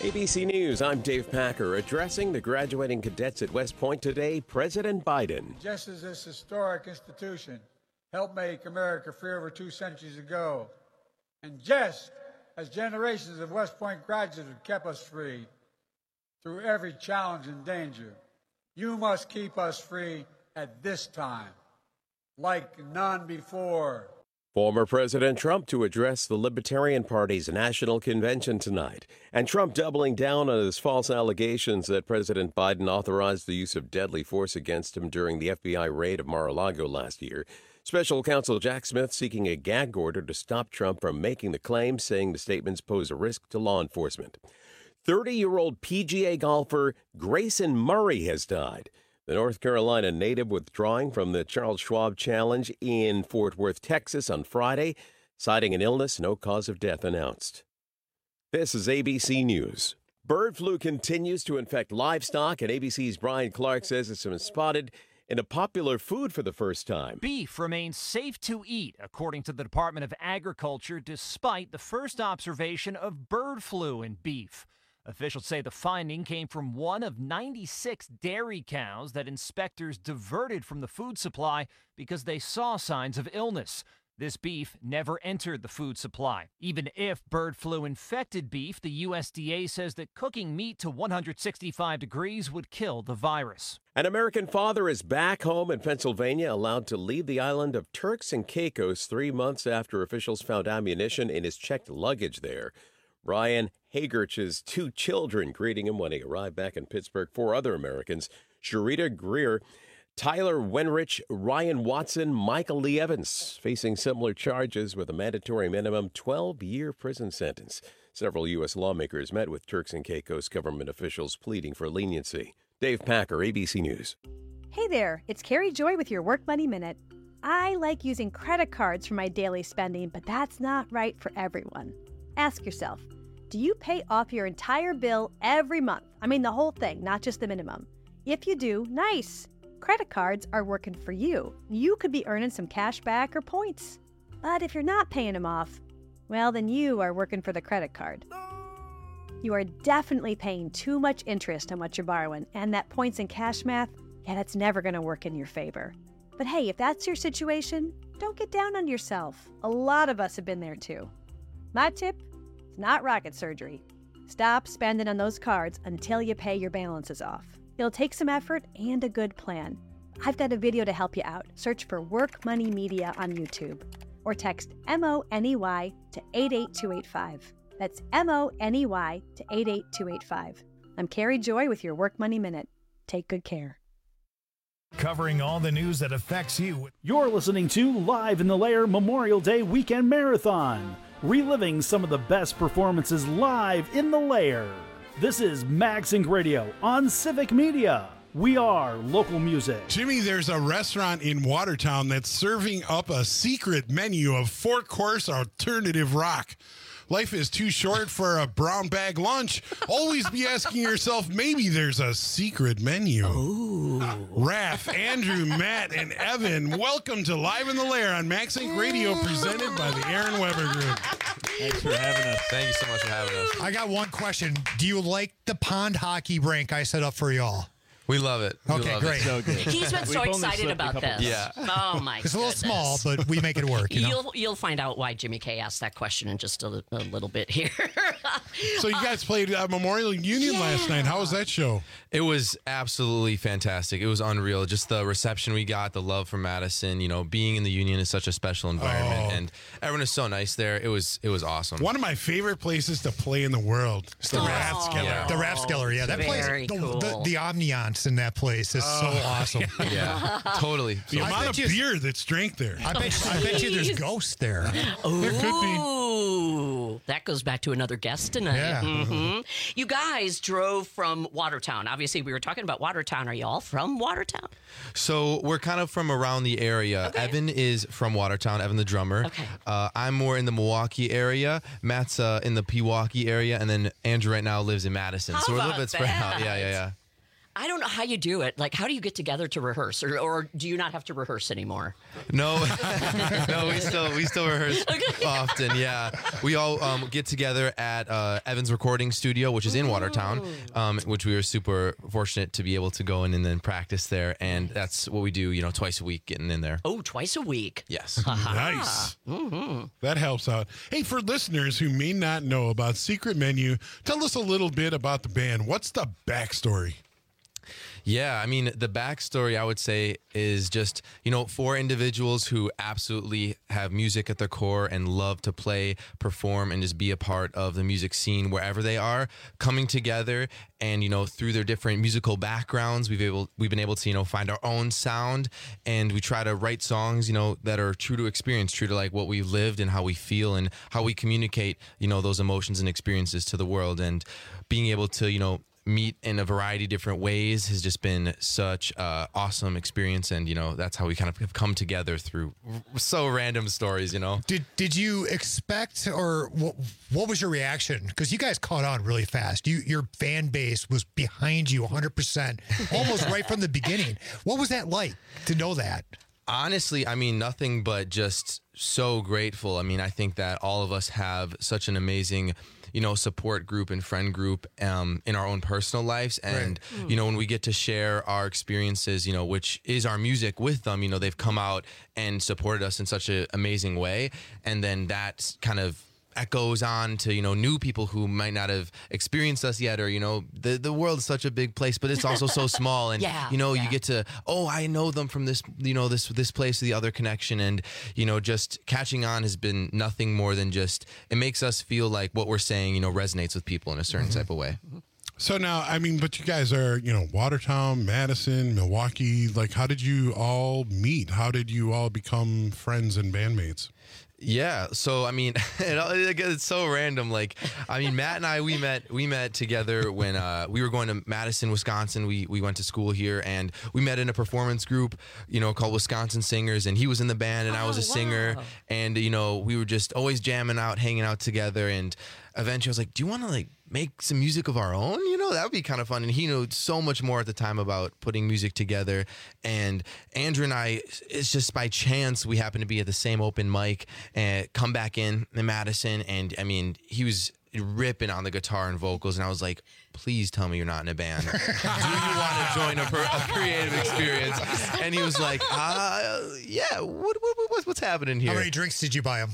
ABC News, I'm Dave Packer. Addressing the graduating cadets at West Point today, President Biden. Just as this historic institution helped make America free over 2 centuries ago, and just as generations of West Point graduates have kept us free through every challenge and danger, you must keep us free at this time, like none before. Former President Trump to address the Libertarian Party's national convention tonight, and Trump doubling down on his false allegations that President Biden authorized the use of deadly force against him during the FBI raid of Mar-a-Lago last year. Special counsel Jack Smith seeking a gag order to stop Trump from making the claim, saying the statements pose a risk to law enforcement. 30-year-old PGA golfer Grayson Murray has died. The North Carolina native withdrawing from the Charles Schwab Challenge in Fort Worth, Texas on Friday, citing an illness, no cause of death announced. This is ABC News. Bird flu continues to infect livestock, and ABC's Brian Clark says it's been spotted in a popular food for the first time. Beef remains safe to eat, according to the Department of Agriculture, despite the first observation of bird flu in beef. Officials say the finding came from one of 96 dairy cows that inspectors diverted from the food supply because they saw signs of illness. This beef never entered the food supply. Even if bird flu infected beef, the USDA says that cooking meat to 165 degrees would kill the virus. An American father is back home in Pennsylvania, allowed to leave the island of Turks and Caicos 3 months after officials found ammunition in his checked luggage there. Ryan Hagerch's 2 children greeting him when he arrived back in Pittsburgh. 4 other Americans, Sharita Greer, Tyler Wenrich, Ryan Watson, Michael Lee Evans, facing similar charges with a mandatory minimum 12-year prison sentence. Several U.S. lawmakers met with Turks and Caicos government officials pleading for leniency. Dave Packer, ABC News. Hey there, it's Carrie Joy with your Work Money Minute. I like using credit cards for my daily spending, but that's not right for everyone. Ask yourself, do you pay off your entire bill every month? I mean the whole thing, not just the minimum. If you do, nice. Credit cards are working for you. You could be earning some cash back or points. But if you're not paying them off, well, then you are working for the credit card. You are definitely paying too much interest on what you're borrowing, and that points and cash math, that's never going to work in your favor. But hey, if that's your situation, don't get down on yourself. A lot of us have been there too. My tip? It's not rocket surgery. Stop spending on those cards until you pay your balances off. It'll take some effort and a good plan. I've got a video to help you out. Search for Work Money Media on YouTube or text MONEY to 88285. That's MONEY to 88285. I'm Carrie Joy with your Work Money Minute. Take good care. Covering all the news that affects you. You're listening to Live in the Lair Memorial Day Weekend Marathon, reliving some of the best performances live in the Lair. This is MagSync Radio on Civic Media. We are local music. Jimmy, there's a restaurant in Watertown that's serving up a secret menu of 4-course alternative rock. Life is too short for a brown bag lunch. Always be asking yourself, maybe there's a secret menu. Ooh. Raph, Andrew, Matt, and Evan, welcome to Live in the Lair on MagSync Radio, presented by the Aaron Weber Group. Thanks for having us. Thank you so much for having us. I got one question. Do you like the pond hockey rink I set up for y'all? We love it. Okay, great. It. So good. He's been so excited about this. Yeah. Oh, my It's a little small, but we make it work. You'll find out why Jimmy K asked that question in just a little bit here. So you guys played Memorial Union last night. How was that show? It was absolutely fantastic. It was unreal. Just the reception we got, the love from Madison. You know, being in the Union is such a special environment, and everyone is so nice there. It was awesome. One of my favorite places to play in the world is the Rathskeller. Yeah. The Rathskeller, yeah. That place, the ambiance in that place is so awesome. Yeah, totally. The amount of beer that's drank there. I bet you there's ghosts there. There could be. Ooh, that goes back to another guest tonight. Yeah. Mm-hmm. You guys drove from Watertown. Obviously, we were talking about Watertown. Are y'all from Watertown? So we're kind of from around the area. Okay. Evan is from Watertown, Evan the drummer. Okay. I'm more in the Milwaukee area. Matt's in the Pewaukee area. And then Andrew right now lives in Madison. How so we're a little about bit spread out. that? Yeah. I don't know how you do it. Like, how do you get together to rehearse, or do you not have to rehearse anymore? No, no, we still rehearse often. Yeah, we all get together at Evans Recording Studio, which is in Watertown, which we were super fortunate to be able to go in and then practice there. And that's what we do, twice a week, getting in there. Oh, twice a week. Yes. Nice. That helps out. Hey, for listeners who may not know about Secret Menu, tell us a little bit about the band. What's the backstory? Yeah, I mean, the backstory, I would say, is just, for individuals who absolutely have music at their core and love to play, perform, and just be a part of the music scene wherever they are, coming together and, through their different musical backgrounds, we've been able to, find our own sound, and we try to write songs, that are true to experience, true to like what we've lived and how we feel and how we communicate, those emotions and experiences to the world. And being able to, meet in a variety of different ways has just been such an awesome experience, and that's how we kind of have come together through so random stories. Did you expect, or what was your reaction? Because you guys caught on really fast. Your fan base was behind you 100%, almost right from the beginning. What was that like to know that? Honestly, I mean, nothing but just so grateful. I mean, I think that all of us have such an amazing support group and friend group in our own personal lives. And, when we get to share our experiences, which is our music with them, they've come out and supported us in such an amazing way. And then that kind of echoes on to, new people who might not have experienced us yet, or, the world is such a big place, but it's also so small. And, you get to, I know them from this, this place to the other connection. And, just catching on has been nothing more than just, it makes us feel like what we're saying, resonates with people in a certain type of way. So now, I mean, but you guys are, Watertown, Madison, Milwaukee. Like, how did you all meet? How did you all become friends and bandmates? Yeah, so I mean, it's so random. Like, I mean, Matt and I, we met together when we were going to Madison, Wisconsin. We went to school here, and we met in a performance group, called Wisconsin Singers, and he was in the band, and I was a singer, and we were just always jamming out, hanging out together, and eventually I was like, do you want to make some music of our own? That would be kind of fun. And he knew so much more at the time about putting music together. And Andrew and I, it's just by chance, we happened to be at the same open mic and come back in Madison. And I mean, he was ripping on the guitar and vocals. And I was like, please tell me you're not in a band. Do you want to join a creative experience? And he was like, yeah, what's happening here? How many drinks did you buy him?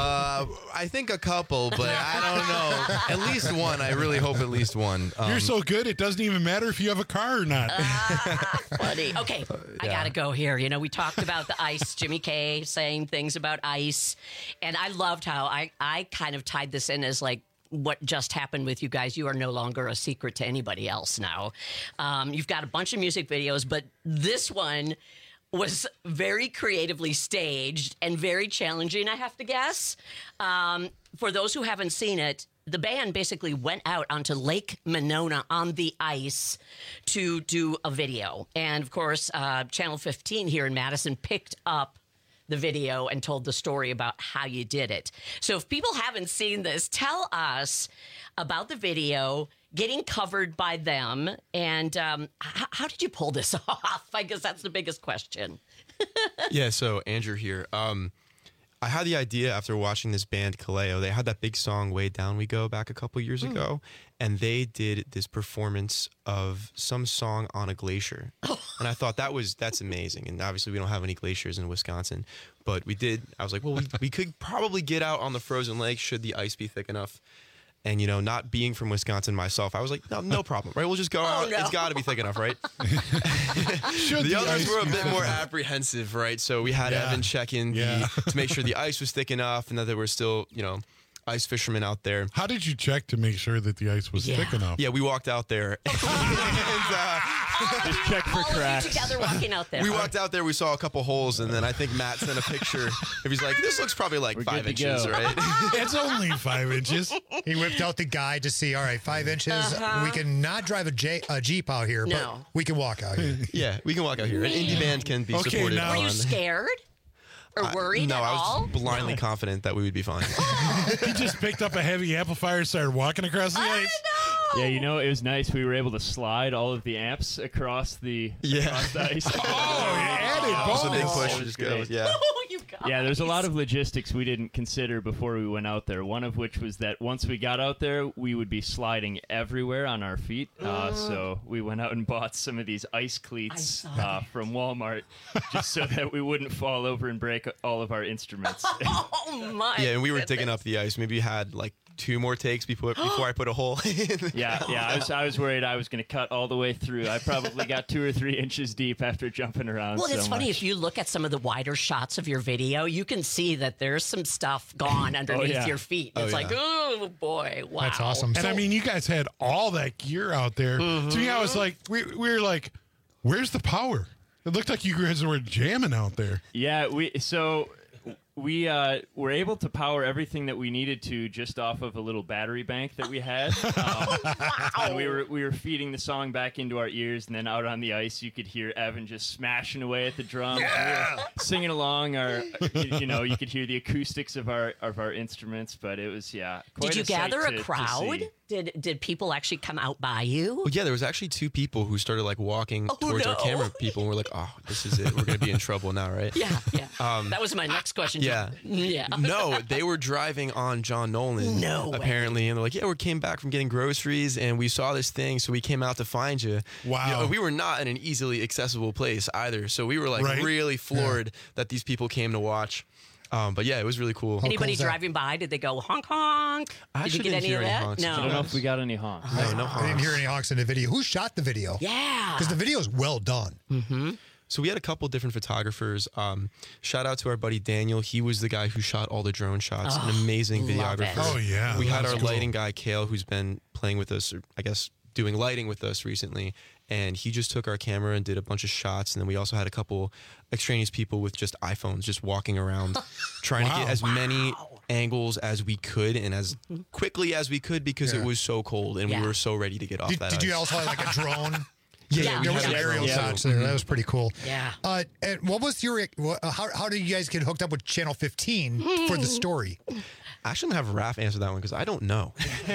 I think a couple, but I don't know. At least one. I really hope at least one. You're so good, it doesn't even matter if you have a car or not. Funny. Okay, I got to go here. We talked about the ice, Jimmy K saying things about ice, and I loved how I kind of tied this in as like, what just happened with you guys. You are no longer a secret to anybody else now. You've got a bunch of music videos, but this one was very creatively staged and very challenging, I have to guess. For those who haven't seen it, the band basically went out onto Lake Monona on the ice to do a video. And, of course, Channel 15 here in Madison picked up the video and told the story about how you did it. So if people haven't seen this, tell us about the video, getting covered by them, and how did you pull this off? I guess that's the biggest question. Yeah, so Andrew here. I had the idea after watching this band, Kaleo. They had that big song, Way Down We Go, back a couple years ago, and they did this performance of some song on a glacier. And I thought that's amazing. And obviously we don't have any glaciers in Wisconsin, but we did. I was like, well, we could probably get out on the frozen lake should the ice be thick enough. And, not being from Wisconsin myself, I was like, no problem, right? We'll just go out. No. It's got to be thick enough, right? The others were a bit more apprehensive, right? So we had Evan check in to make sure the ice was thick enough and that there were still, ice fishermen out there. How did you check to make sure that the ice was thick enough? Yeah, we walked out there. Just check for cracks. Together walking out there. We walked out there, we saw a couple holes, and then I think Matt sent a picture. He's like, this looks probably like 5 inches, right? It's only 5 inches. He whipped out the guide to see, all right, 5 inches. We can not drive a Jeep out here, but we can walk out here. Yeah, we can walk out here. An indie band can be supported. Were you scared? Or worried at all? No, I was blindly confident that we would be fine. He just picked up a heavy amplifier and started walking across the ice. Yeah, you know, it was nice. We were able to slide all of the amps across the ice. Added That was a big bonus. push. Just go. Yeah. Oh, you guys. Yeah, there's a lot of logistics we didn't consider before we went out there. One of which was that once we got out there, we would be sliding everywhere on our feet. So we went out and bought some of these ice cleats from Walmart just so that we wouldn't fall over and break all of our instruments. Oh my. Yeah, and we were goodness. digging up the ice. Maybe you had like 2 more takes before I put a hole in. Yeah, I was worried I was going to cut all the way through. I probably got 2 or 3 inches deep after jumping around. Well, so it's funny much. if you look at some of the wider shots of your video, you can see that there's some stuff gone underneath yeah. your feet. It's like, oh boy, wow. That's awesome. And I mean, you guys had all that gear out there. To me, I was like, we were like, where's the power? It looked like you guys were jamming out there. Yeah, we were able to power everything that we needed to just off of a little battery bank that we had. And we were feeding the song back into our ears, and then out on the ice, you could hear Evan just smashing away at the drums. Yeah! We were singing along. You could hear the acoustics of our instruments, but it was quite Did you a sight gather a to crowd? see. Did people actually come out by you? Well, yeah, there was actually 2 people who started like walking towards our camera people, and we're like, oh, this is it. We're gonna be in trouble now, right? Yeah. That was my next question. Yeah. No, they were driving on John Nolan. No way. Apparently, and they're like, yeah, we came back from getting groceries, and we saw this thing, so we came out to find you. Wow. You know, we were not in an easily accessible place either, so we were like really floored that these people came to watch. But yeah, it was really cool. Anybody cool is that? driving by? Did they go honk honk? I Did you actually get didn't any hear of any that? honks. No. I don't know if we got any honks. No I didn't honks. hear any honks in the video. Who shot the video? Yeah. Because the video is well done. So we had a couple different photographers. Shout out to our buddy Daniel. He was the guy who shot all the drone shots. An amazing love it. videographer. Oh, yeah. We had our That's cool. lighting guy Kale, who's been playing with us, or I guess doing lighting with us recently. And he just took our camera and did a bunch of shots. And then we also had a couple extraneous people with just iPhones just walking around trying to get as many angles as we could and as quickly as we could because it was so cold and we were so ready to get off that Did you ice. also have like a drone? Yeah, there was we some had a aerial drone. shots there. That was pretty cool. Yeah. And what was your? How did you guys get hooked up with Channel 15 for the story? I shouldn't have Raph answer that one because I don't know.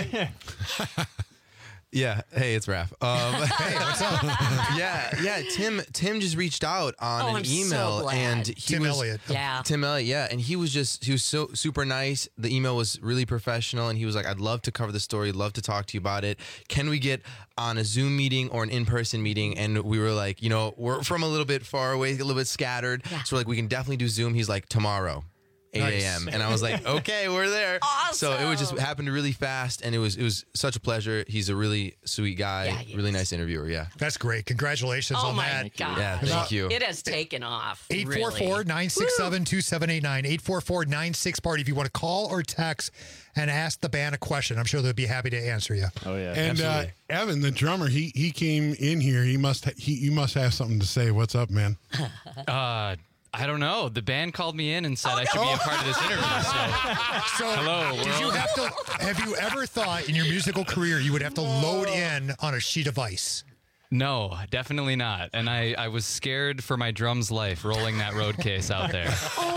Yeah, hey, it's Raph. Hey, what's up? Yeah. Tim just reached out on an I'm so email, glad. and he Tim was Elliott. Yeah. Tim Elliott, yeah, and he was so super nice. The email was really professional, and he was like, "I'd love to cover the story, love to talk to you about it. Can we get on a Zoom meeting or an in-person meeting?" And we were like, we're from a little bit far away, a little bit scattered, so we're like, we can definitely do Zoom. He's like, tomorrow. 8 Nice. a.m. And I was like, okay, we're there. Awesome. So it was just happened really fast, and it was such a pleasure. He's a really sweet guy, Yeah, he really is. nice interviewer. Yeah. That's great. Congratulations Oh on my that. God. Yeah, thank you. It has taken off. 844-967-2789. 844-96-PARTY if you want to call or text and ask the band a question. I'm sure they'll be happy to answer you. Oh yeah, And absolutely. Evan, the drummer, he came in here. You must have something to say. What's up, man? I don't know. The band called me in and said I should be a part of this interview. So, So, have you ever thought in your musical career you would have to load in on a sheet of ice? no, definitely not. And I was scared for my drum's life rolling that road case out there.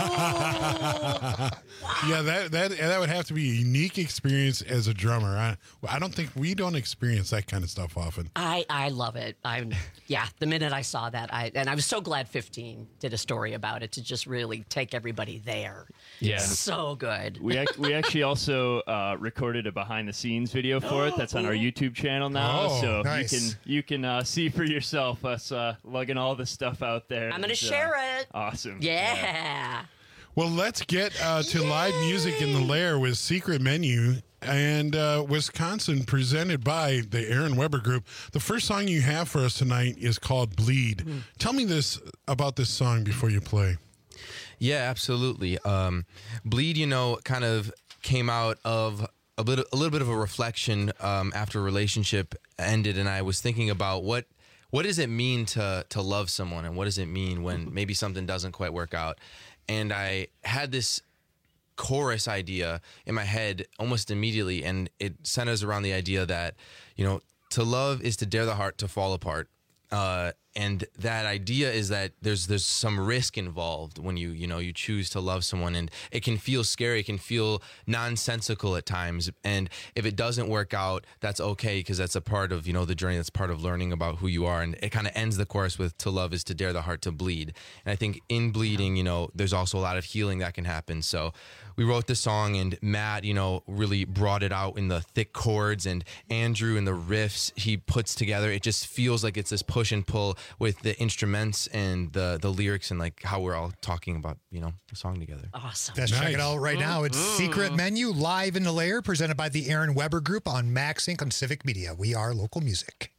Yeah, that would have to be a unique experience as a drummer. I don't think we don't experience that kind of stuff often. I love it. The minute I saw that, I was so glad 15 did a story about it to just really take everybody there. Yeah. So good. We actually also recorded a behind the scenes video for it. That's on our YouTube channel now, Oh, so nice. you can see for yourself us lugging all this stuff out there. I'm going to It's, share it. Awesome. Yeah. Well, let's get to live music in the Lair with Secret Menu and Wisconsin, presented by the Aaron Weber Group. The first song you have for us tonight is called Bleed. Tell me about this song before you play. Yeah, absolutely. Bleed, kind of came out of a little bit of a reflection after a relationship ended, and I was thinking about what does it mean to love someone, and what does it mean when maybe something doesn't quite work out. And I had this chorus idea in my head almost immediately, and it centers around the idea that, to love is to dare the heart to fall apart. And that idea is that there's some risk involved when you choose to love someone, and it can feel scary, it can feel nonsensical at times. And if it doesn't work out, that's okay, because that's a part of the journey. That's part of learning about who you are. And it kind of ends the chorus with "To love is to dare the heart to bleed." And I think in bleeding, there's also a lot of healing that can happen. So we wrote the song, and Matt, really brought it out in the thick chords, and Andrew in the riffs he puts together. It just feels like it's this push and pull with the instruments and the lyrics, and like how we're all talking about, the song together. Awesome. Let's check it out right now. It's Secret Menu live in the Lair, presented by the Aaron Weber Group on Max Inc. on Civic Media. We are local music.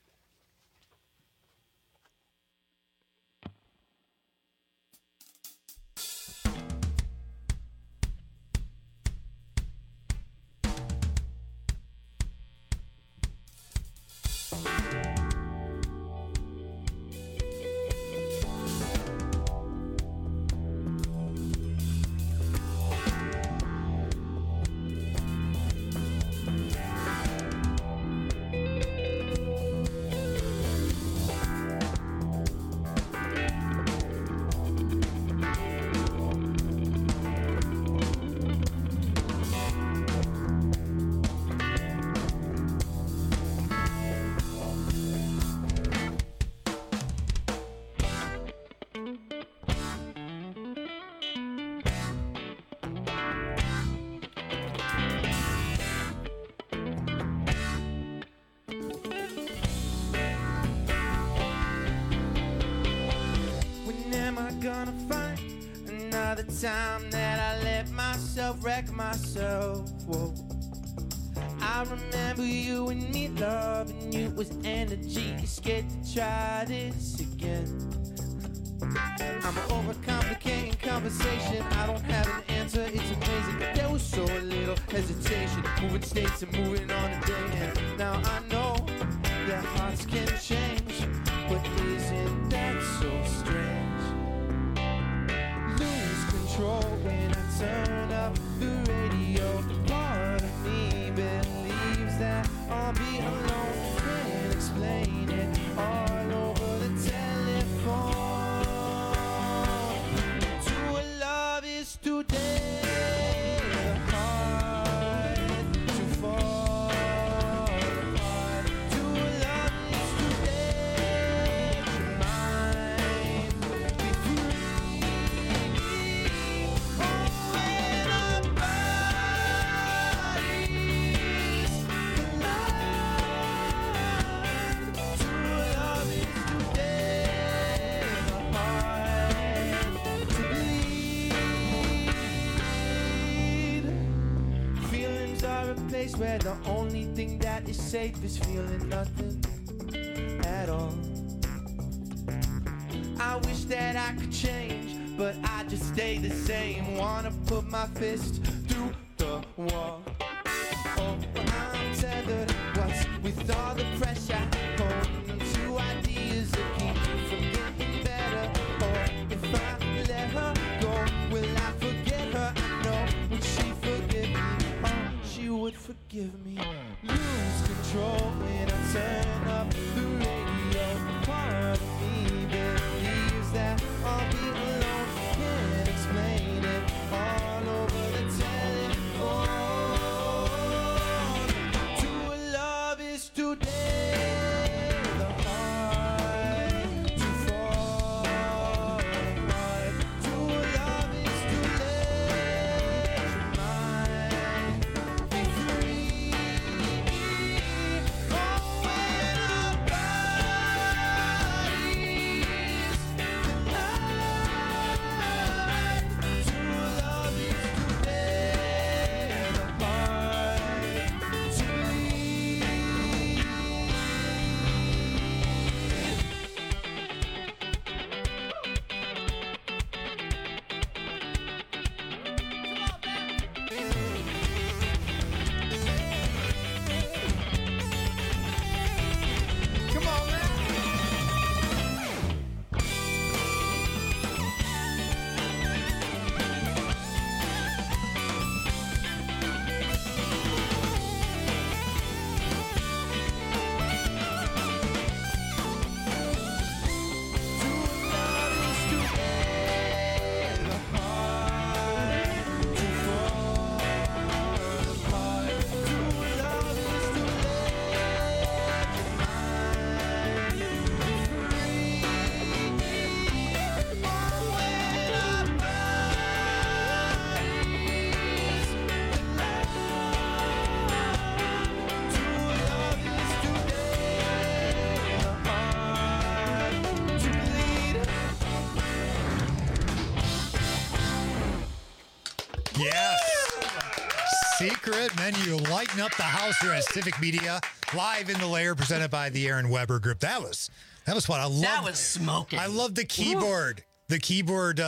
Gonna find another time that I let myself wreck myself. Whoa. I remember you and me loving you was energy. You're scared to try this again. I'm overcomplicating conversation. I don't have an answer, it's amazing. There was so little hesitation, moving states and moving on a day. And now I know that hearts can change, but isn't that so strange? When I turn up the radio, part of me believes that I'll be alone. Can't explain it all over the telephone. To a love is to dare the heart to fall apart. To a love is to dare the mind be free. Where the only thing that is safe is feeling nothing at all. I wish that I could change, but I just stay the same. Wanna put my fist through the wall. Oh, I'm tethered. What's with all the pressure? Holding on to ideas that keep me from getting better. Or if I let her go, will I forget her? I know, would she forgive me? Oh, she would forgive me. Lose control when I turn up the radio. Part of me believes that I'll be alone. Can't explain it all over the telephone. To a love is to dare the heart to fall apart. To a love is to let your mind be free. Oh, when our bodies collide. To a love is to dare the heart to lead. Secret Menu, lighting up the house here at Civic Media, live in the lair, presented by the Aaron Weber Group. That was fun. That was smoking. I love the keyboard. The keyboard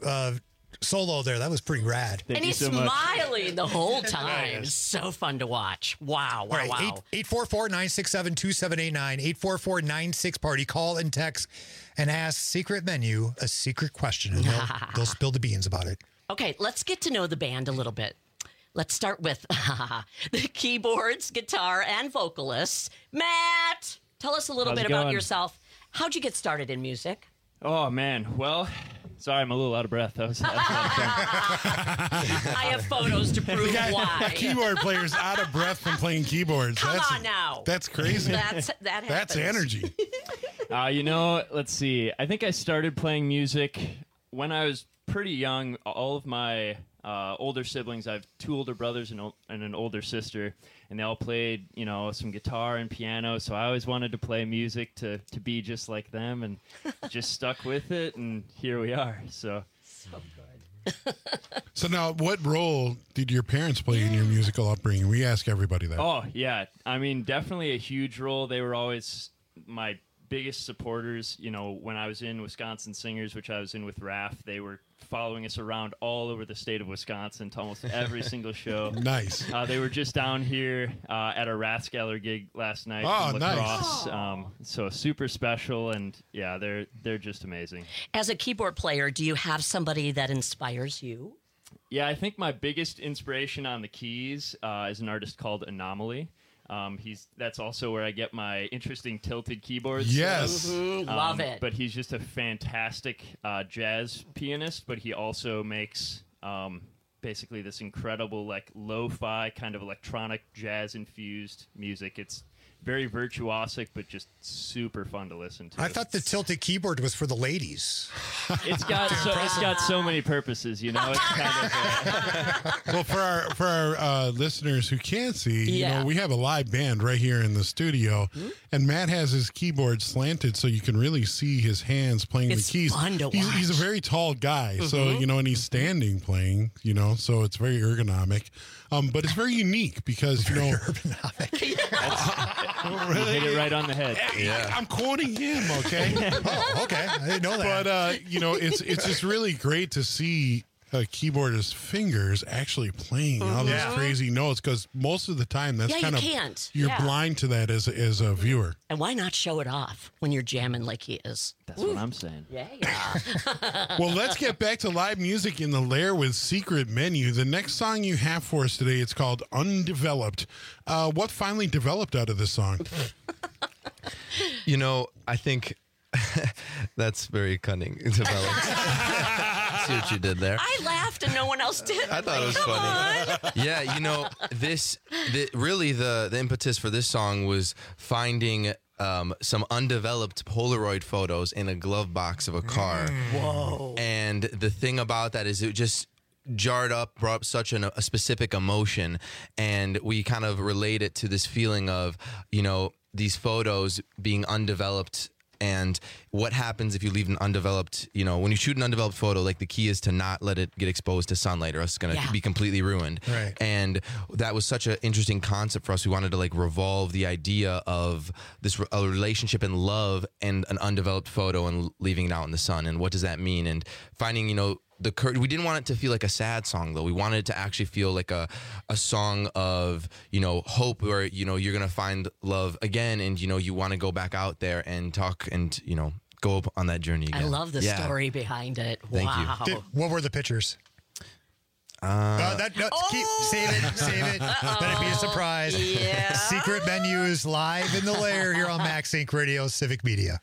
solo there. That was pretty rad. And he's smiling the whole time. It's so fun to watch. Wow. All right, 844-967-2789, 844-96-PARTY. Call and text and ask Secret Menu a secret question, and they'll spill the beans about it. Okay, let's get to know the band a little bit. Let's start with the keyboards, guitar, and vocalists. Matt, tell us a little How's bit it about going? yourself. How'd you get started in music? Oh man, well, sorry, I'm a little out of breath. That was a lot of fun. I have photos to prove why. Keyboard players out of breath from playing keyboards. Come on now. That's crazy. That happens. That's energy. Let's see. I think I started playing music when I was pretty young. All of my older siblings, I have 2 older brothers and an older sister, and they all played, some guitar and piano. So I always wanted to play music to be just like them, and just stuck with it, and here we are. So good. So now, what role did your parents play in your musical upbringing? We ask everybody that. Oh, yeah. I mean, definitely a huge role. They were always my biggest supporters. When I was in Wisconsin Singers, which I was in with Raph, they were following us around all over the state of Wisconsin to almost every single show. Nice. They were just down here at a Rathskeller gig last night. Oh, from nice. lacrosse. So super special, and yeah, they're just amazing. As a keyboard player, do you have somebody that inspires you? Yeah, I think my biggest inspiration on the keys is an artist called Anomaly. That's also where I get my interesting tilted keyboards. Yes. Love it. But he's just a fantastic jazz pianist, but he also makes basically this incredible lo-fi kind of electronic jazz infused music. It's very virtuosic, but just super fun to listen to. I thought the tilted keyboard was for the ladies. It's got so many purposes, It's kind of Well, for our listeners who can't see, we have a live band right here in the studio, and Matt has his keyboard slanted so you can really see his hands playing It's the keys. fun to He's a watch. very tall guy, so and he's standing playing, so it's very ergonomic. But it's very unique because You hit it right on the head. Yeah. I'm quoting him, okay? Oh, okay. I didn't know that. But it's just really great to see a keyboardist's fingers actually playing all those crazy notes, because most of the time that's Yeah, kind you of can't. you're Yeah. blind to that as a viewer. And why not show it off when you're jamming like he is? That's what I'm saying. Yeah. Well, let's get back to live music in the lair with Secret Menu. The next song you have for us today, it's called Undeveloped. What finally developed out of this song? I think that's very cunning. Developed. See what you did there. I laughed and no one else did. I thought it was funny. Yeah, really the impetus for this song was finding some undeveloped Polaroid photos in a glove box of a car. Whoa. And the thing about that is it just brought up such a specific emotion, and we kind of relate it to this feeling of, these photos being undeveloped. And what happens if you leave an undeveloped, when you shoot an undeveloped photo, the key is to not let it get exposed to sunlight, or else it's going to be completely ruined. Right. And that was such an interesting concept for us. We wanted to revolve the idea of a relationship and love and an undeveloped photo and leaving it out in the sun. And what does that mean? And finding, we didn't want it to feel like a sad song, though. We wanted it to actually feel like a song of, hope, where, you're going to find love again, and, you want to go back out there and talk and, go up on that journey again. I love the story behind it. Thank you. Wow. What were the pictures? Save it. Let it be a surprise. Yeah. Secret Menu is live in the lair here on Max Inc. Radio, Civic Media.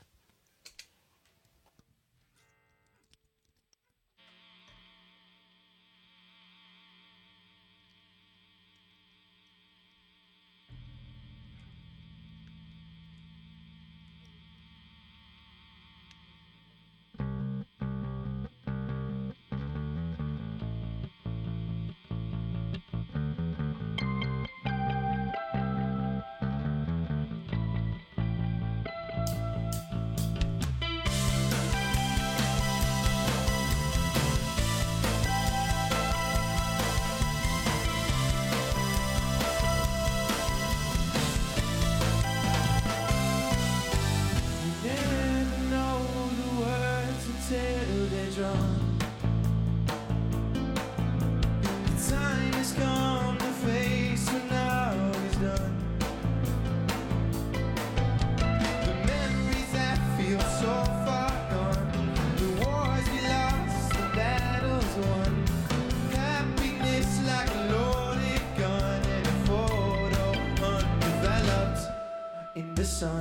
done. The time has come to face what now is done. The memories that feel so far gone, the wars we lost, the battles won. Happiness like a loaded gun and a photo undeveloped in the sun.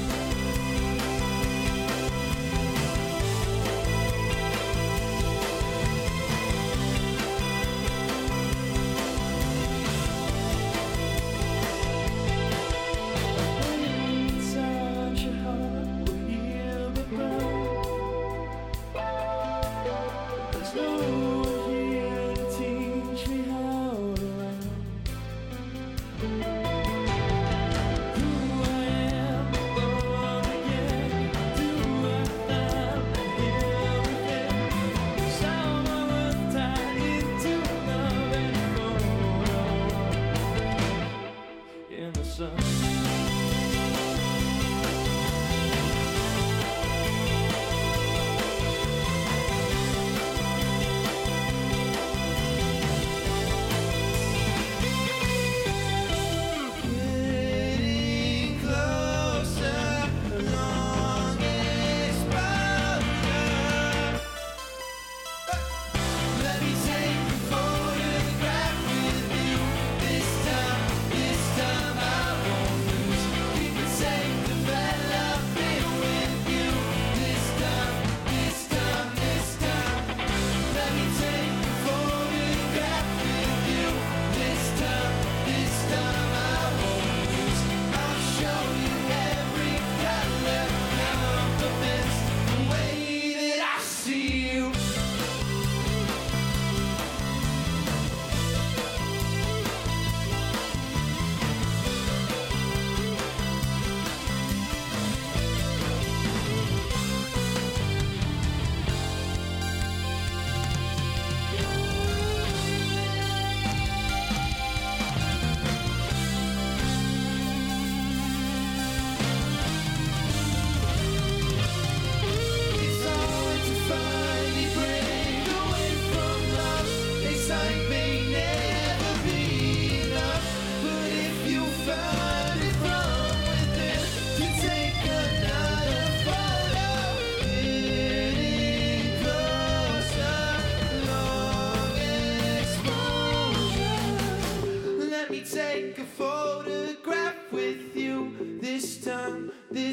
Take a photograph with you this time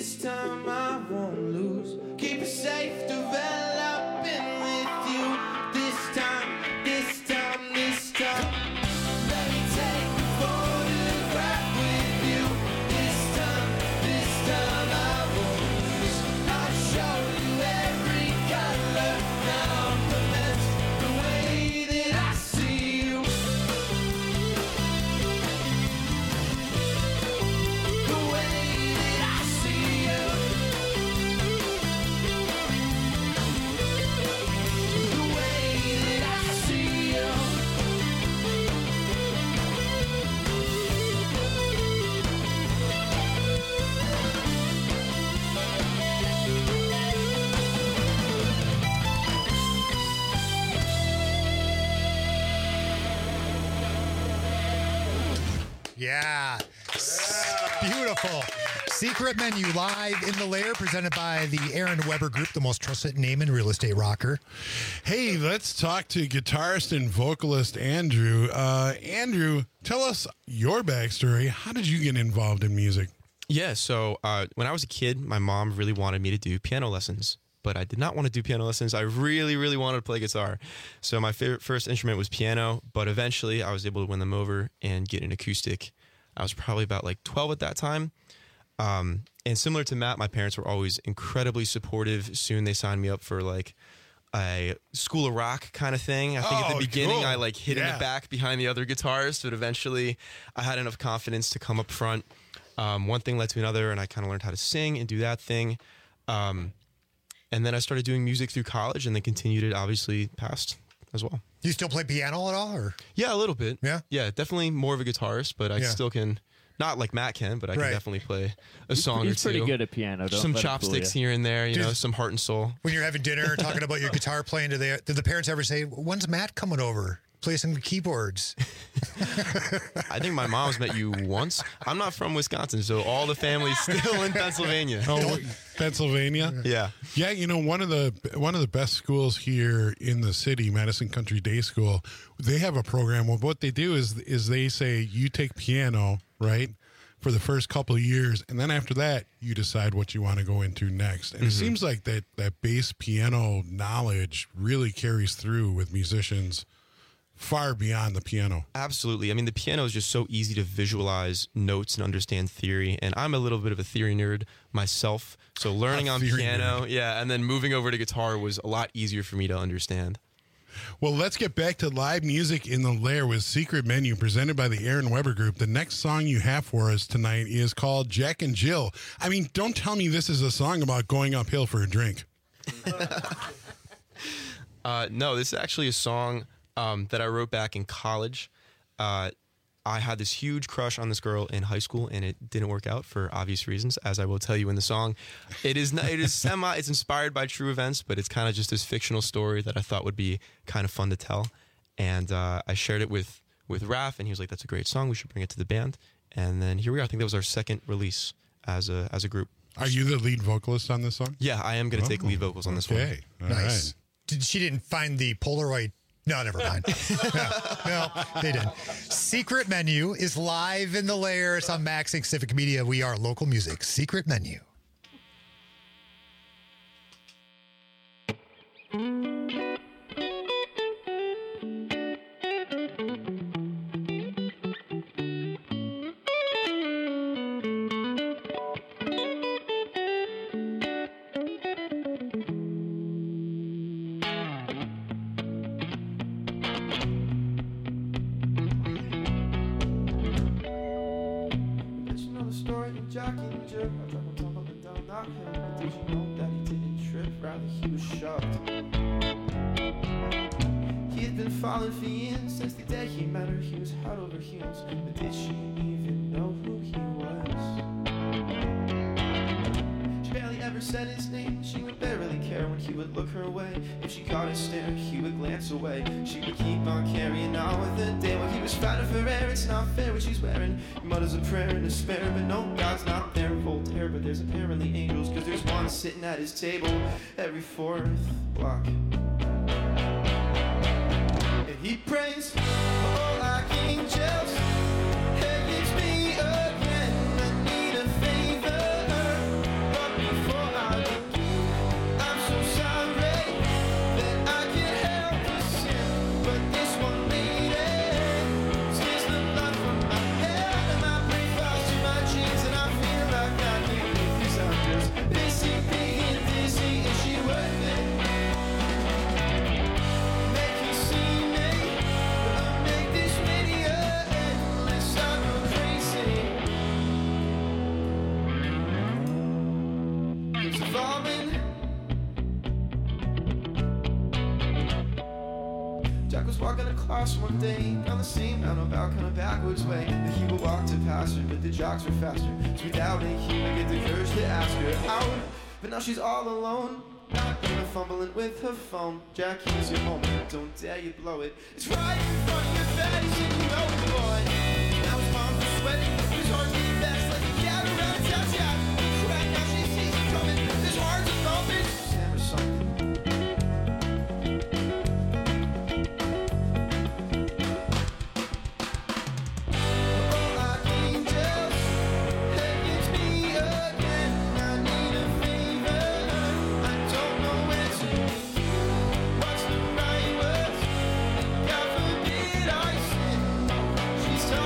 I won't lose. Keep it safe, developing with you this time. Let me take a photograph with you this time I won't lose. I'll show you every color compliment the way that I see you. Yeah. Beautiful. Secret Menu live in the Lair, presented by the Aaron Weber Group, the most trusted name in real estate rocker. Hey, let's talk to guitarist and vocalist Andrew. Andrew, tell us your backstory. How did you get involved in music? Yeah, so when I was a kid, my mom really wanted me to do piano lessons, but I did not want to do piano lessons. I really, really wanted to play guitar. So my first instrument was piano, but eventually I was able to win them over and get an acoustic. I was probably about like 12 at that time. And similar to Matt, my parents were always incredibly supportive. Soon they signed me up for like a School of Rock kind of thing. I think at the beginning cool. I like hid in the back behind the other guitarists, but eventually I had enough confidence to come up front. One thing led to another, and I kind of learned how to sing and do that thing. And then I started doing music through college, and then continued it obviously past as well. Do you still play piano at all? Or? Yeah, a little bit. Yeah? Yeah, definitely more of a guitarist, but I still can Not like Matt can, but I can definitely play a song He's or two. pretty good at piano. Don't Some let him fool chopsticks you. here and there, you know, some heart and soul. When you're having dinner, talking about your guitar playing, did the parents ever say, "When's Matt coming over? Play some keyboards"? I think my mom's met you once. I'm not from Wisconsin, so all the family's still in Pennsylvania. Oh, Pennsylvania? Yeah. Yeah, you know, one of the best schools here in the city, Madison Country Day School, they have a program. Well, what they do is they say you take piano, right, for the first couple of years, and then after that, you decide what you want to go into next. And it seems like that bass piano knowledge really carries through with musicians far beyond the piano. Absolutely. I mean, the piano is just so easy to visualize notes and understand theory. And I'm a little bit of a theory nerd myself. So learning on piano, and then moving over to guitar was a lot easier for me to understand. Well, let's get back to live music in the Lair with Secret Menu presented by the Aaron Weber Group. The next song you have for us tonight is called Jack and Jill. I mean, don't tell me this is a song about going uphill for a drink. No, this is actually a song that I wrote back in college. I had this huge crush on this girl in high school, and it didn't work out for obvious reasons, as I will tell you in the song. It's inspired by true events, but it's kind of just this fictional story that I thought would be kind of fun to tell. And I shared it with Raph, and he was like, "That's a great song. We should bring it to the band." And then here we are. I think that was our second release as a group. Are you the lead vocalist on this song? Yeah, I am going to take lead vocals on this one. Okay, Nice. She didn't find the Polaroid. No, never mind. No, they didn't. Secret Menu is live in the Lair. It's on Maxing Civic Media. We are local music. Secret Menu. Jack and Jill, I drove him tumbling down that hill. Did you know that he didn't trip? Rather, he was shoved. He had been falling for years since the day he met her. He was head over heels, but did she even know who he was? She barely ever said his name. She would barely care when he would look her way. If she caught his stare, he would glance away. She would keep on carrying on with the day while he was fighting for air. It's not fair what she's wearing. He mutters a prayer in despair, but no, God's not there. Voltaire, but there's apparently angels, cause there's one sitting at his table every fourth block. And he prays, oh, like angels. Hey, it's me again. I need a favor. But before I begin, I'm so sorry that I can't help but sin. But this one made it. Scares the blood from my head, and my brain falls to my jeans, and I feel like I can't live, cause I'm just busy being dizzy. Is she worth it? Make you see me, make this video endless. I go crazy. It's evolving. Jack was walking across one day down the same roundabout, kind of backwards way that he would walk to pass her, but the jocks were faster. So without it, he would get the courage to ask her out. But now she's all alone, not even fumbling with her phone. Jack, here's your moment, don't dare you blow it. It's right in front of your face, and you know it, boy. Now his palms are sweating, his heart beating fast like a cat around a town shop. Crack, now she sees him coming, his heart's a thumping. Sam or something. She's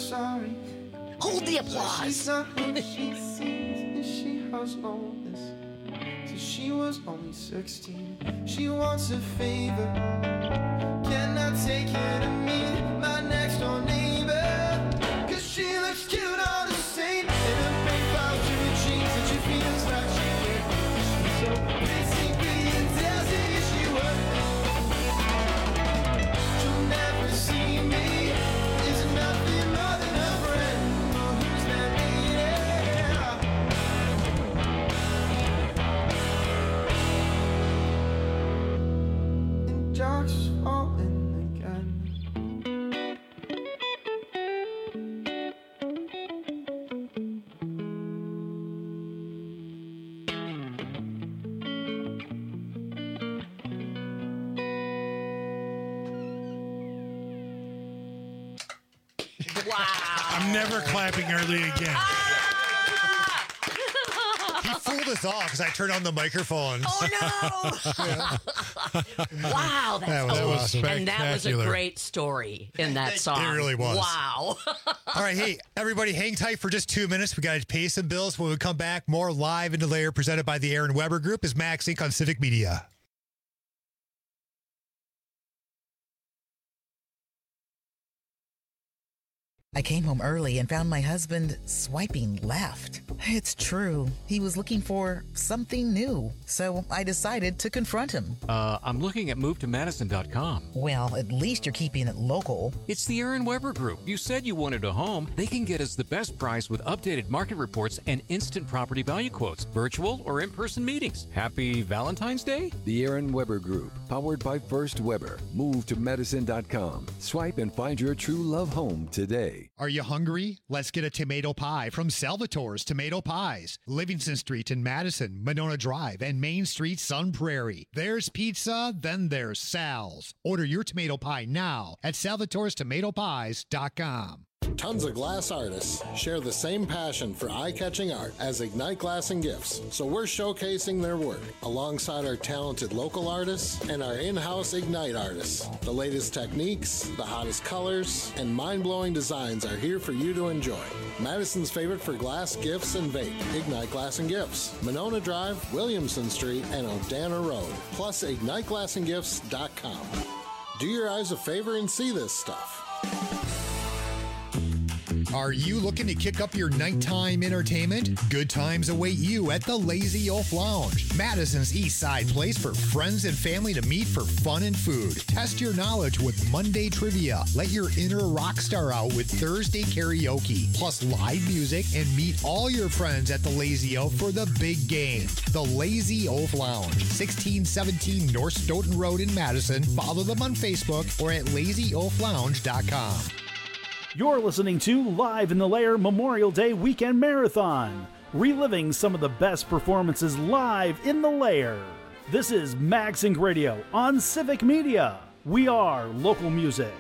sorry. Hold the applause. She's not who she seems, and she has known this since she was only 16. She wants a favor. Can I take her to meet my next door neighbor? Cause she looks cute all the same. In a big bow to her jeans, and she feels like she can't. She's so basically and tells you she worth it. She'll never see me. Is nothing more than a friend. Oh, who's that lady? And dark's falling again. I'm never clapping early again. He fooled us all because I turned on the microphones. Oh no! Wow, That was awesome. And that was a spectacular. great story in that song. It really was. Wow. All right, hey, everybody, hang tight for just 2 minutes. We got to pay some bills. When we come back, more Live in the Lair presented by the Aaron Weber Group is Max Inc. on Civic Media. I came home early and found my husband swiping left. It's true. He was looking for something new. So I decided to confront him. I'm looking at movetomadison.com. Well, at least you're keeping it local. It's the Aaron Weber Group. You said you wanted a home. They can get us the best price with updated market reports and instant property value quotes, virtual or in-person meetings. Happy Valentine's Day? The Aaron Weber Group, powered by First Weber. MoveToMedicine.com. Swipe and find your true love home today. Are you hungry? Let's get a tomato pie from Salvatore's Tomato Pies. Livingston Street in Madison, Monona Drive, and Main Street, Sun Prairie. There's pizza, then there's Sal's. Order your tomato pie now at salvatorestomatopies.com. Tons of glass artists share the same passion for eye-catching art as Ignite Glass and Gifts, so we're showcasing their work alongside our talented local artists and our in-house Ignite artists. The latest techniques, the hottest colors, and mind-blowing designs are here for you to enjoy. Madison's favorite for glass, gifts, and vape, Ignite Glass and Gifts, Monona Drive, Williamson Street, and Odana Road, plus IgniteGlassandGifts.com. Do your eyes a favor and see this stuff. Are you looking to kick up your nighttime entertainment? Good times await you at the Lazy Oaf Lounge, Madison's East Side place for friends and family to meet for fun and food. Test your knowledge with Monday trivia. Let your inner rock star out with Thursday karaoke, plus live music, and meet all your friends at the Lazy Oaf for the big game. The Lazy Oaf Lounge, 1617 North Stoughton Road in Madison. Follow them on Facebook or at lazyoaflounge.com. You're listening to Live in the Lair Memorial Day Weekend Marathon, reliving some of the best performances live in the Lair. This is Max Inc. Radio on Civic Media. We are local music.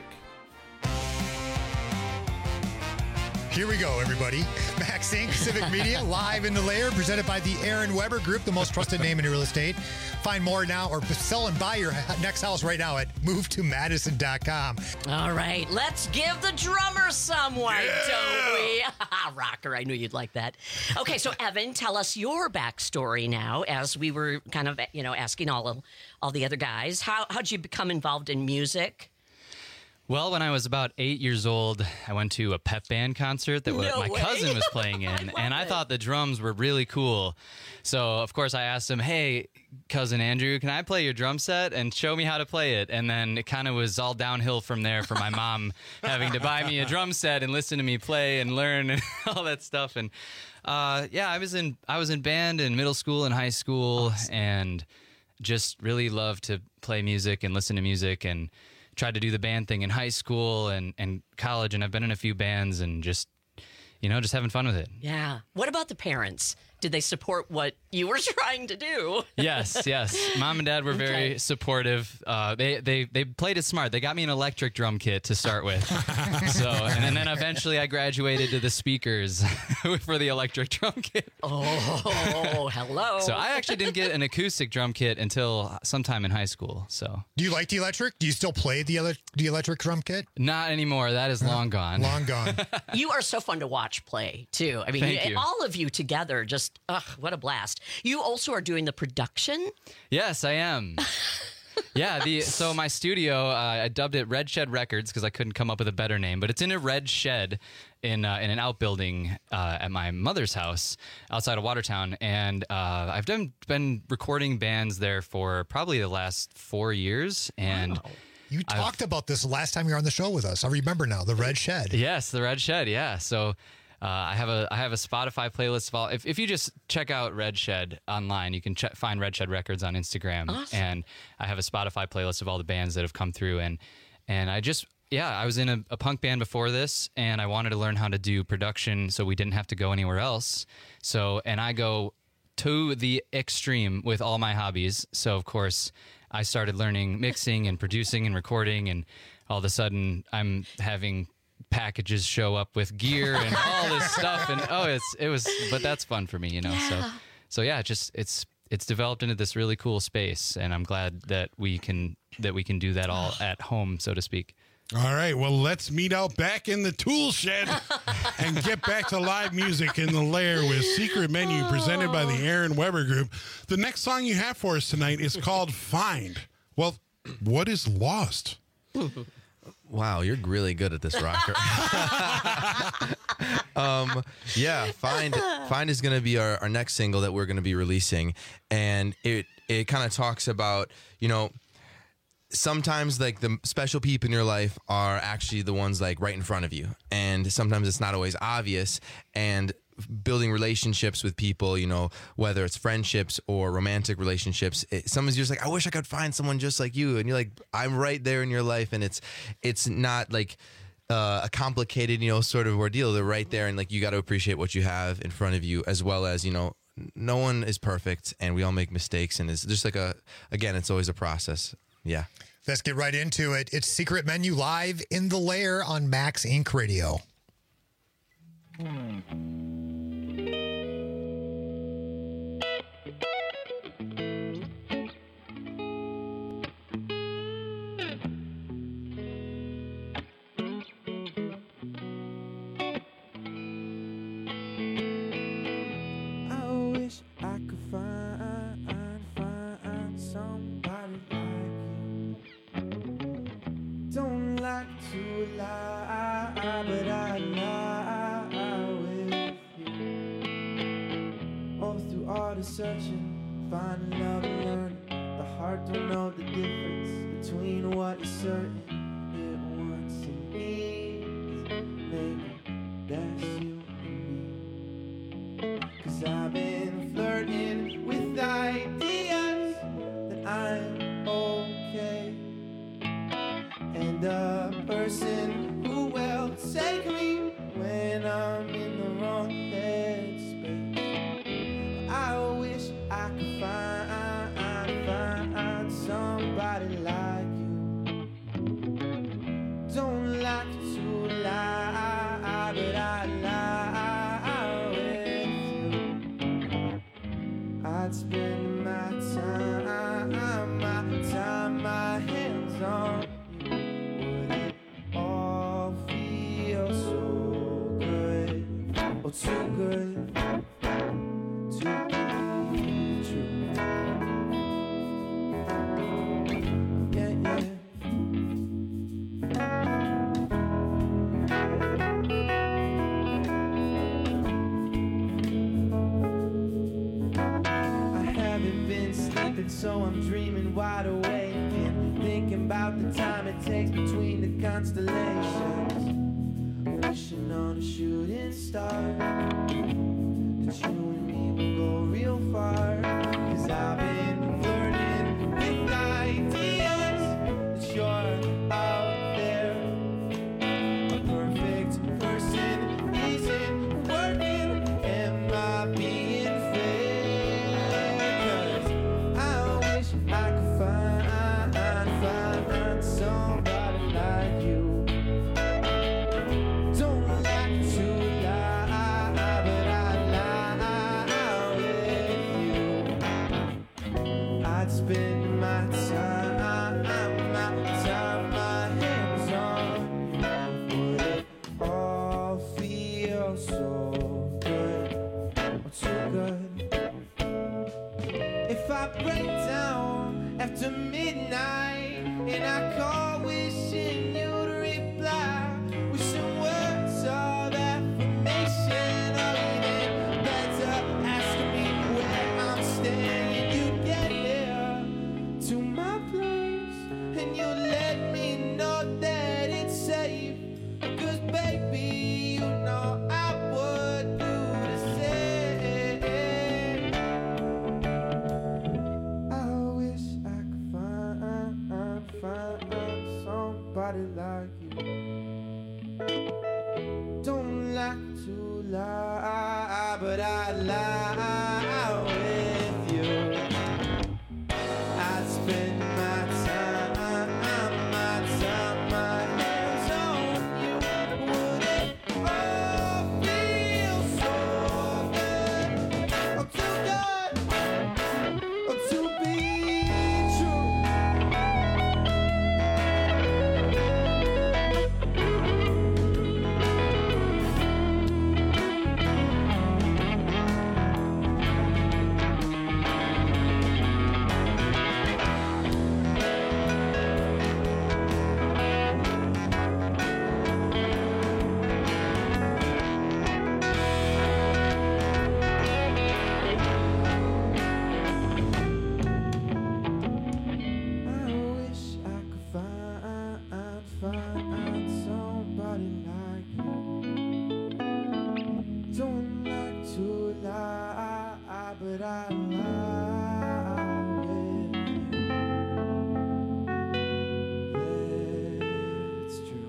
Here we go, everybody. Max Inc. Civic Media, Live in the Lair, presented by the Aaron Weber Group, the most trusted name in real estate. Find more now or sell and buy your next house right now at MoveToMadison.com. All right, let's give the drummer some white, don't we? Rocker, I knew you'd like that. Okay, so Evan, tell us your backstory now, as we were kind of, asking all the other guys. How'd you become involved in music? Well, when I was about 8 years old, I went to a pep band concert that my cousin was playing in, and I thought the drums were really cool. So, of course, I asked him, hey, cousin Andrew, can I play your drum set and show me how to play it? And then it kind of was all downhill from there for my mom having to buy me a drum set and listen to me play and learn and all that stuff. And I was in band in middle school and high school, and just really loved to play music and listen to music, and tried to do the band thing in high school and college, and I've been in a few bands and just having fun with it. Yeah. What about the parents? did they support what you were trying to do? Yes. Mom and Dad were very supportive. They played it smart. They got me an electric drum kit to start with. And then eventually I graduated to the speakers for the electric drum kit. Oh, hello. So I actually didn't get an acoustic drum kit until sometime in high school. So do you like the electric? Do you still play the electric drum kit? Not anymore. That is long gone. Long gone. You are so fun to watch play too. I mean, Thank you. all of you together, just what a blast. You also are doing the production. Yes, I am. Yeah, so my studio, I dubbed it Red Shed Records because I couldn't come up with a better name, but it's in a red shed in an outbuilding at my mother's house outside of Watertown, and I've been recording bands there for probably the last 4 years, and you talked about this last time you were on the show with us. I remember now, the Red Shed. Yes, the Red Shed, yeah. So I have a Spotify playlist of all. If you just check out Red Shed online, you can find Red Shed Records on Instagram. Awesome. And I have a Spotify playlist of all the bands that have come through. And I was in a punk band before this, and I wanted to learn how to do production so we didn't have to go anywhere else. And I go to the extreme with all my hobbies. So of course I started learning mixing and producing and recording, and all of a sudden I'm having packages show up with gear and all this stuff, and but that's fun for me, you know. Yeah. So yeah, it's developed into this really cool space, and I'm glad that we can do that all at home, so to speak. All right, well, let's meet out back in the tool shed and get back to live music in the Lair with Secret Menu presented by the Aaron Weber Group. The next song you have for us tonight is called Find. Well, what is lost? Wow, you're really good at this, Rocker. Find is going to be our next single that we're going to be releasing, and it kind of talks about, you know, sometimes like the special people in your life are actually the ones like right in front of you, and sometimes it's not always obvious, and building relationships with people, you know, whether it's friendships or romantic relationships, sometimes you're just like, I wish I could find someone just like you, and you're like, I'm right there in your life, and it's not like a complicated, you know, sort of ordeal. They're right there, and like you got to appreciate what you have in front of you, as well as, you know, no one is perfect, and we all make mistakes, and it's just like it's always a process. Yeah. Let's get right into it. It's Secret Menu live in the Lair on Max Inc. Radio. But I lie with you. All through all the searching, finding love and learning. The heart don't know the difference between what is certain. It wants and needs. Maybe that's you and me. 'Cause I've been flirting with ideas that I'm okay. And a person who will take me when I'm in the wrong headspace. I wish I could find somebody like you. Don't like to lie, but I lie with you. I'd spend my time, my hands on. Too good to be true. Yeah. I haven't been sleeping, so I'm dreaming wide awake and thinking about the time it takes between the constellations. Wishing on a shooting star, that you and me will go real far. 'Cause I've been flirting with ideas that you're out there. A perfect person isn't working. Am I being fair? feels so good, oh, too good. If I break down after midnight and I call wishing you'd reply with some words of affirmation, or even better, asking me where I'm staying. You'd get here to my place and you let me know that it's safe. 'Cause baby, you know I would do the same. I wish I could find somebody like you. Don't like to lie, but I lie with you. I'd spend my time, my hands on you. Would it all feel so good? Oh, too good, oh, to be true. I wish I could find somebody like you. Don't like to lie, but I lie with you. That's true.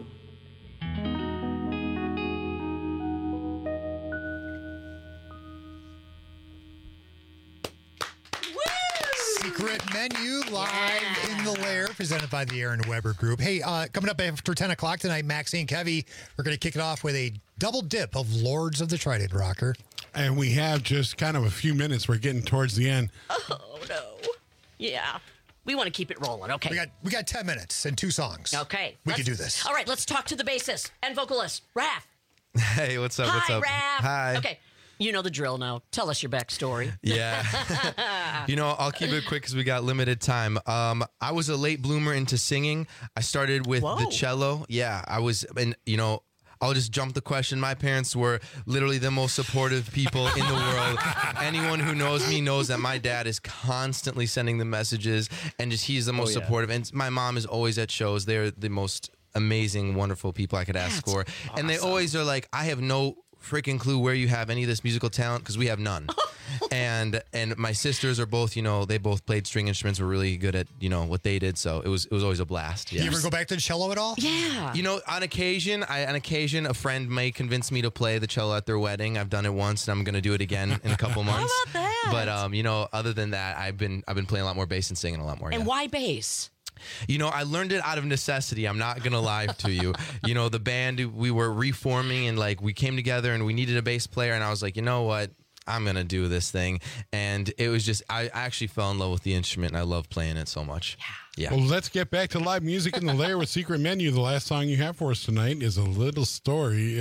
Secret Menu live in the lair, presented by the Aaron Weber Group. Hey, coming up after 10 o'clock tonight, Maxie and Kevy, we're going to kick it off with a double dip of Lords of the Trident Rocker. And we have just kind of a few minutes. We're getting towards the end. Oh, no. Yeah. We want to keep it rolling. Okay. We got 10 minutes and 2 songs. Okay. We can do this. All right, let's talk to the bassist and vocalist, Raph. Hey, what's up? What's Hi, up? Raph. Hi. Okay. You know the drill now. Tell us your backstory. Yeah. You know, I'll keep it quick because we got limited time. I was a late bloomer into singing. I started with the cello. Yeah, I was, and you know, I'll just jump the question. My parents were literally the most supportive people in the world. Anyone who knows me knows that my dad is constantly sending the messages, and just he's the most supportive. And my mom is always at shows. They're the most amazing, wonderful people I could ask for. Awesome. And they always are like, I have no freaking clue where you have any of this musical talent because we have none. and my sisters are both, you know, they both played string instruments, were really good at, you know, what they did. So it was always a blast. Yeah. You ever go back to the cello at all? Yeah. You know, on occasion, a friend may convince me to play the cello at their wedding. I've done it once, and I'm going to do it again in a couple months. How about that? But you know, other than that, I've been playing a lot more bass and singing a lot more. And why bass? You know, I learned it out of necessity. I'm not going to lie to you. You know, the band, we were reforming, and like we came together and we needed a bass player, and I was like, you know what? I'm going to do this thing. And it was just, I actually fell in love with the instrument, and I love playing it so much. Yeah. Well, let's get back to live music in the lair with Secret Menu. The last song you have for us tonight is A Little Story,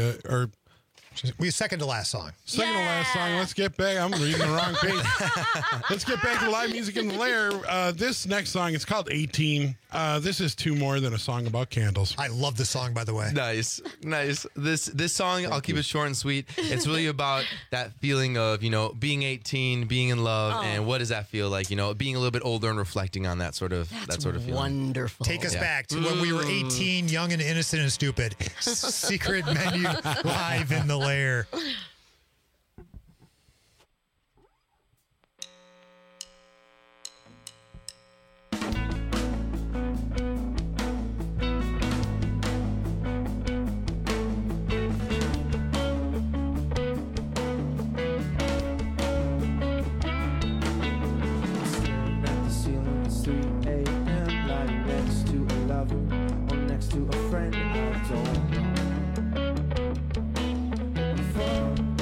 we second to last song. Second to last song. Let's get back. I'm reading the wrong page. Let's get back to live music in the lair. This next song is called 18. This is 2 More Than a Song About Candles. I love this song, by the way. Nice. This song, I'll keep it short and sweet. It's really about that feeling of, you know, being 18, being in love, and what does that feel like? You know, being a little bit older and reflecting on that sort of feeling. Wonderful. Take us back to when we were 18, young and innocent and stupid. Secret Menu live in the lair. To a friend I don't know.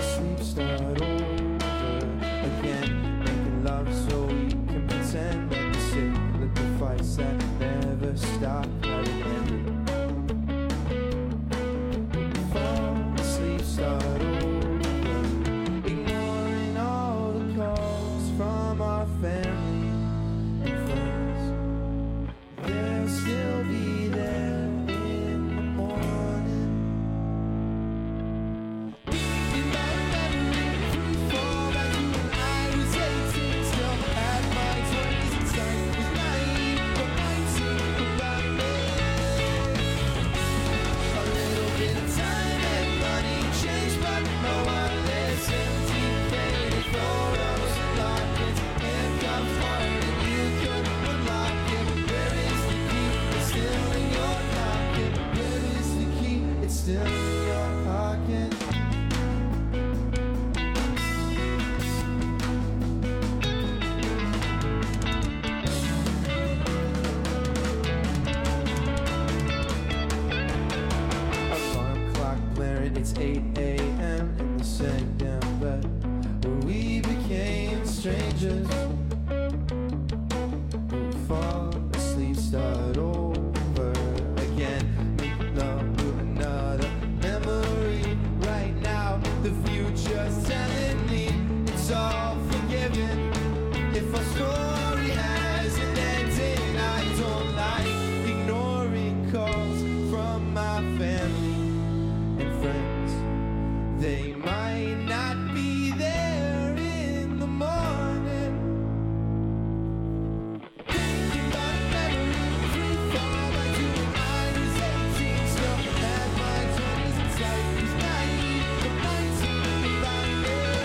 the same damn bed where we became strangers. We fall asleep, start over again. Making love to another memory. Right now, the future's telling me it's all forgiven. If our story has an ending, I don't like ignoring calls from my family and friends. They might not be there in the morning. Thinking about a memory, free fall back to when I was 18. Still had my 20s inside, was naive, but 19 about it.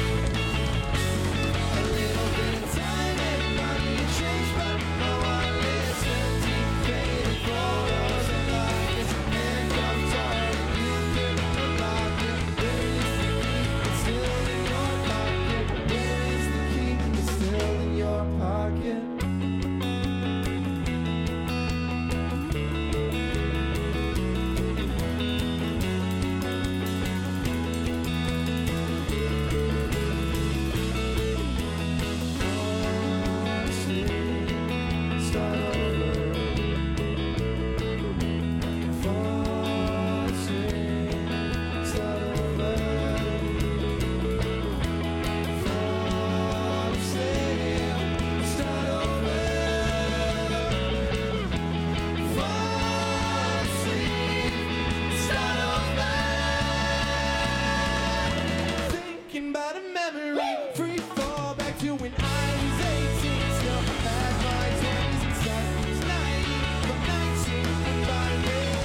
A little bit of time and money changed, but no one listened. Deep faded photos and lies, handcuffed heart, you couldn't unlock it. Where is the key? It's still in your pocket. Where is the key? It's still in your pocket. Start over. Fall asleep. Start over. Fall asleep. Start over. Fall asleep. Start over. Thinking about a memory. Free fall back to when I was 18. Still had my 20s inside. Was naive, but 19 about it.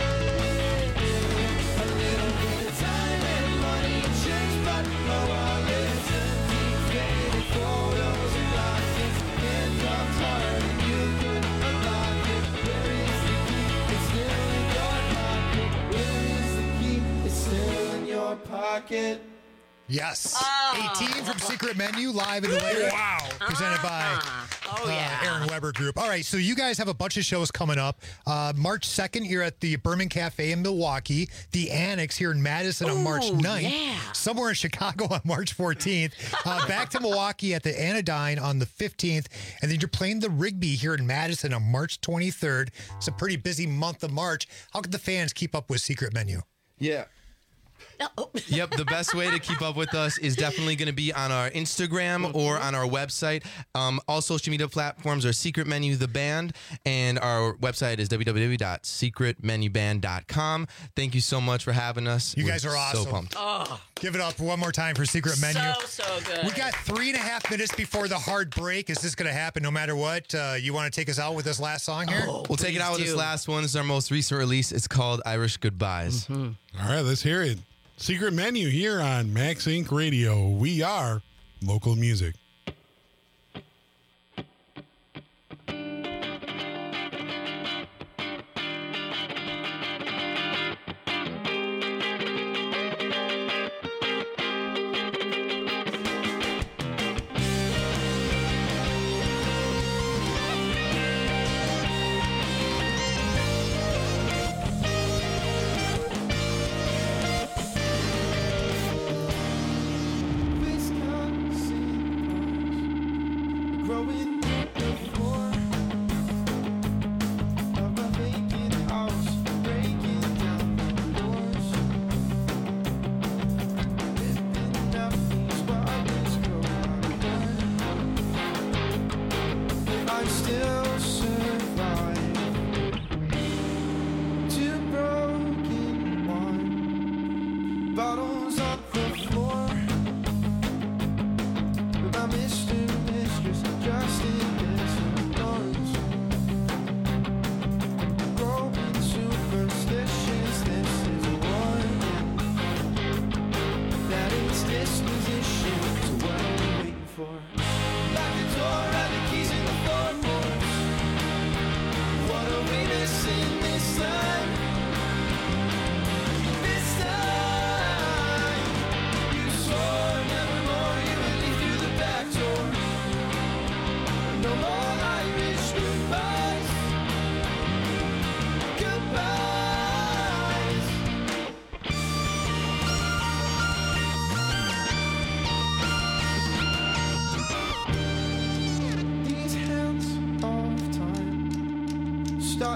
A little bit of time and money changed, but no one listened. Deep faded photos and license. Handcuffed heart and you couldn't unlock it. Where is the key? It's still in your pocket. Where is the key? It's still in your pocket. Yes. 18 from Secret Menu, live in the layer. Wow. Presented by Aaron Weber Group. All right, so you guys have a bunch of shows coming up. March 2nd, you're at the Berman Cafe in Milwaukee. The Annex here in Madison on March 9th. yeah. Somewhere in Chicago on March 14th. Back to Milwaukee at the Anodyne on the 15th. And then you're playing the Rigby here in Madison on March 23rd. It's a pretty busy month of March. How can the fans keep up with Secret Menu? Yeah. Yep, the best way to keep up with us is definitely going to be on our Instagram or on our website. All social media platforms are Secret Menu the Band, and our website is www.secretmenuband.com. Thank you so much for having us. You guys are awesome. So pumped. Give it up one more time for Secret Menu. So good. We got 3.5 minutes before the hard break. Is this going to happen no matter what? You want to take us out with this last song here? We'll take it out with this last one. This is our most recent release. It's called Irish Goodbyes. All right, let's hear it. Secret Menu here on Max Inc. Radio. We are local music. Wisconsin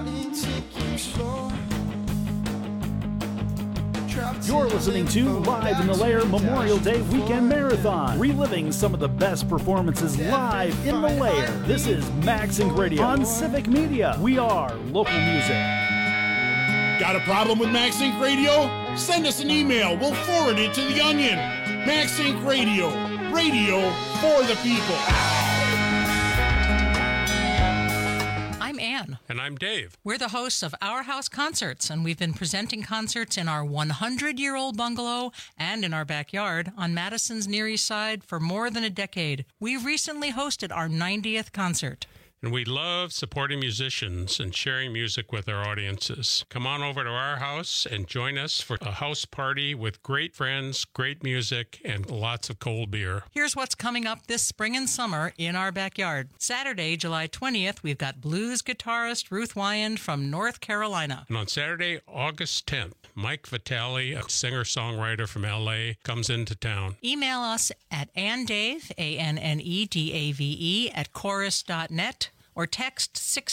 Starting to keep score. You're listening to Live in the Lair Memorial Day Weekend Marathon, reliving some of the best performances live in the Lair. This is Maxing Radio on Civic Media. We are local music. Got a problem with MaxInc Radio? Send us an email. We'll forward it to the Onion. MaxInc Radio. Radio for the people. I'm Ann. And I'm Dave. We're the hosts of Our House Concerts, and we've been presenting concerts in our 100-year-old bungalow and in our backyard on Madison's Near East Side for more than a decade. We recently hosted our 90th concert. And we love supporting musicians and sharing music with our audiences. Come on over to our house and join us for a house party with great friends, great music, and lots of cold beer. Here's what's coming up this spring and summer in our backyard. Saturday, July 20th, we've got blues guitarist Ruth Wyand from North Carolina. And on Saturday, August 10th, Mike Vitale, a singer-songwriter from L.A., comes into town. Email us at annedave, ANNEDAVE, at chorus.net. or text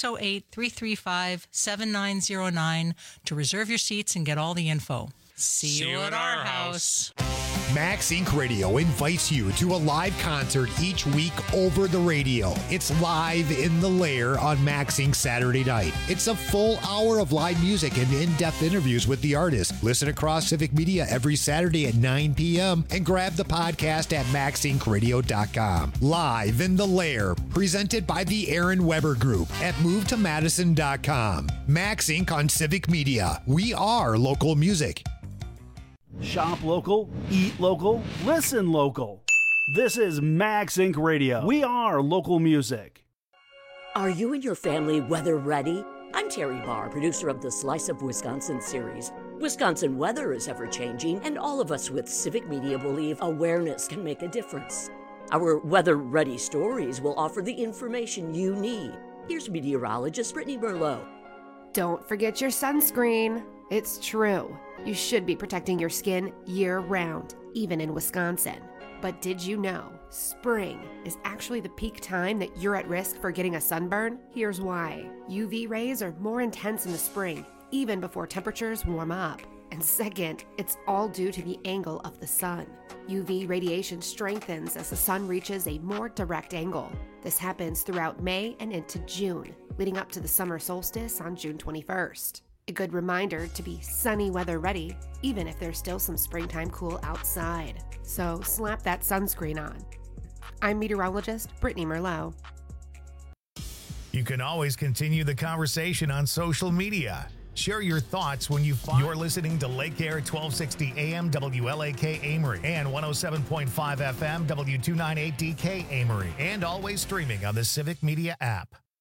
608-335-7909 to reserve your seats and get all the info. See you at our house. Max Inc. Radio invites you to a live concert each week over the radio. It's Live in the Lair on Max Inc. Saturday night. It's a full hour of live music and in-depth interviews with the artists. Listen across Civic Media every Saturday at 9 p.m. and grab the podcast at maxincradio.com. Live in the Lair, presented by the Aaron Weber Group at movetomadison.com. Max Inc. on Civic Media. We are local music. Shop local, eat local, listen local. This is Max Inc. Radio. We are local music. Are you and your family weather ready? I'm Terry Barr, producer of the Slice of Wisconsin series. Wisconsin weather is ever-changing, and all of us with Civic Media believe awareness can make a difference. Our weather-ready stories will offer the information you need. Here's meteorologist Brittany Merlot. Don't forget your sunscreen. It's true. You should be protecting your skin year-round, even in Wisconsin. But did you know spring is actually the peak time that you're at risk for getting a sunburn? Here's why. UV rays are more intense in the spring, even before temperatures warm up. And second, it's all due to the angle of the sun. UV radiation strengthens as the sun reaches a more direct angle. This happens throughout May and into June, leading up to the summer solstice on June 21st. A good reminder to be sunny weather ready, even if there's still some springtime cool outside. So slap that sunscreen on. I'm meteorologist Brittany Merlot. You can always continue the conversation on social media. Share your thoughts when you find you're listening to Lake Air 1260 AM WLAK Amory and 107.5 FM W298DK Amory, and always streaming on the Civic Media app.